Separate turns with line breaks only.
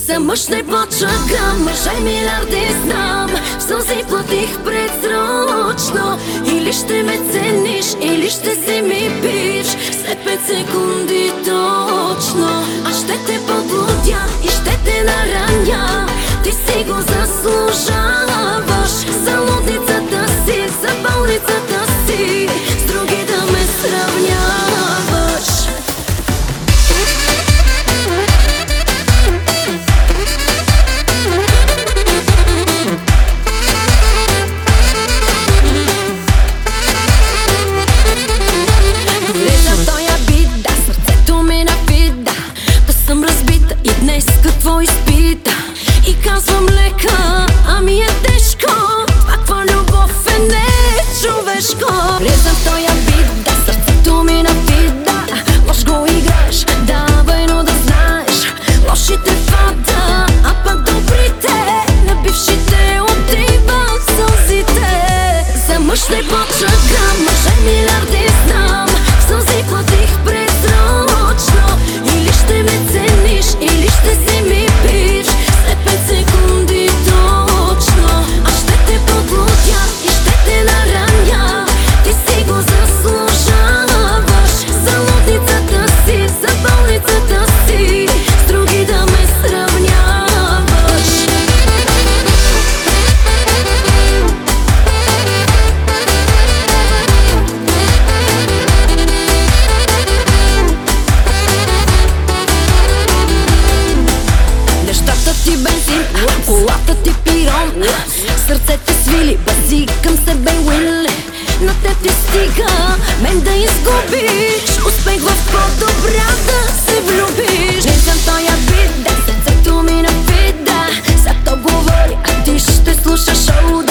За мъж не почакам, мъже милиарди знам. В сълзи платих предсрочно. Или ще ме цениш, или ще си ми бич. След 5 секунди точно аз ще те подлудя и ще те нараня. Ти си го заслужаваш. За лудницата си, за болницата си, с други да ме сравняваш. Какво изпита и казвам лека, ами е тежко. Каква любов е не човешко. Влезам в тоя бит, да, сърцето ми напида. Лош го играеш, давай, но да знаеш, лошите фата, а пък добрите на бившите отиват сълзите. За мъж не почакам, мъже милиарди знам. В сълзи платих предсрочно. Или ще ме цениш, или ще си ми бич. След 5 секунди точно аз ще те подлудя и ще те нараня. Ти си го заслужаваш. За лудницата си, за болницата си, с други да ме сравняваш. Нещата ти бензин, колата ти пирон, сърцето свили, базикам себе Уили. На те ти стига мен да изгубиш успех в по-добра да се влюбиш. Влизам тоя бит, да, сърцето ми напида. Сега то говори, а ти ще слушаш шоу.